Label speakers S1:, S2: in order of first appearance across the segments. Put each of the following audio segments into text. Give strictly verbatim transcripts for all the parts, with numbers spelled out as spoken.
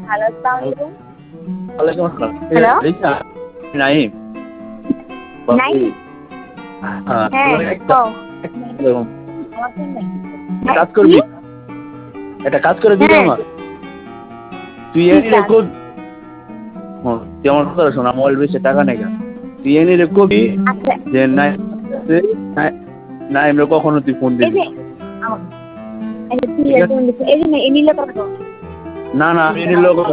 S1: Hello, আসসালামু আলাইকুম।
S2: ওয়ালাইকুম আসসালাম।
S1: হ্যালো?
S2: রিচা? নাইম?
S1: নাইম?
S2: হ্যাঁ,
S1: হ্যাঁ,
S2: একটা
S1: কও। হ্যাঁ,
S2: কাজ
S1: কি?
S2: করবি? একটা কাজ করে দিবি
S1: হ্যাঁ।
S2: আমার? তুই
S1: কি
S2: এনিরে
S1: কাজ?
S2: কবি হ্যাঁ, তুই আমার কথা শোন, মোবাইল বেচে টাকা নেগা। তুই এনিরে কবি
S1: আচ্ছা,
S2: যে নাই নাই নাইমরে কখনো তুই ফোন
S1: এই
S2: দিবি
S1: যে
S2: না।
S1: আমার এই যে
S2: ঠিক আছে?
S1: এই যে এই নীলা কথা কও।
S2: না, না আমি এনির লোক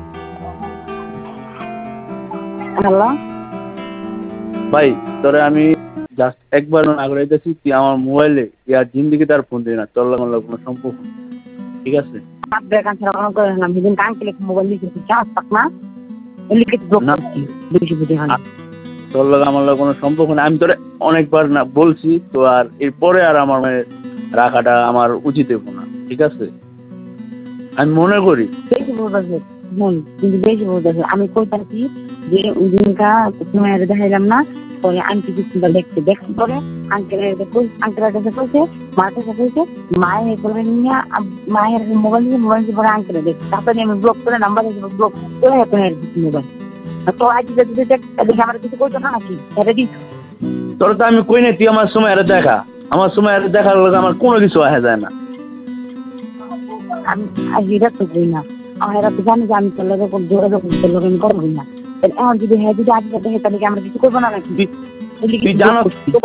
S1: হ্যালো?
S2: ভাই তোরে আমি জাস্ট একবার আগে যাইতেছি, তুই আমার মোবাইলে ইয়ার জিন্দিগিতে আর ফোন দিবি না। তোর লগে আমার লগে কোনো সম্পর্ক নেই। ঠিক আছে?
S1: আপনার কাছে রাখা করে না সেদিন কাঙ্কেলে মোবাইল লিখেছি চার্জ থাক না লিখে ব্লক
S2: না
S1: করছি বেশি বুঝে হয়
S2: তোর লগে আমার লগে কোনো সম্পর্ক নেই। আমি তোরে অনেকবার না বলছি তো, আর এরপরে আর আমার মানে রাখাটা আমার উচিত হইব না। ঠিক আছে? আমি মনে করি
S1: বেশি বলতেছে হুম কিন্তু বেশি বলতেছে আমি কইতাছি যে ওই দিনকা তোমার দেখাইলাম না পরে আন্টি কিছুটা দেখতে দেখতে পরে আঙ্কেলের আঙ্কেলের কাছে কইছে মার কাছে কইছে মায়ের করে নিয়ে মায়ের মোবাইল নিয়ে মোবাইল দিয়ে পরে আঙ্কেলে দেখছে তারপরে আমি ব্লক করে নাম্বার দিয়ে ব্লক করে এখন মোবাইল তো আজ যদি দেখে আমার কিছু কইতো না নাকি এটা দিস
S2: তোর তো আমি কই নাই তুই আমার সময় আরে দেখা, আমার সময় আরে দেখার লগে আমার কোনো কিছু আসে যায় না।
S1: আমি আজ এটা তো কই না আমার এরা তো জানি যে আমি তোর লোকের যোগাযোগ তোর লোক আমি করবো না এখন যদি হ্যাঁ যদি আজ দেখে তাহলে কি আমরা কিছু করবো না নাকি
S2: তুই তুই জানো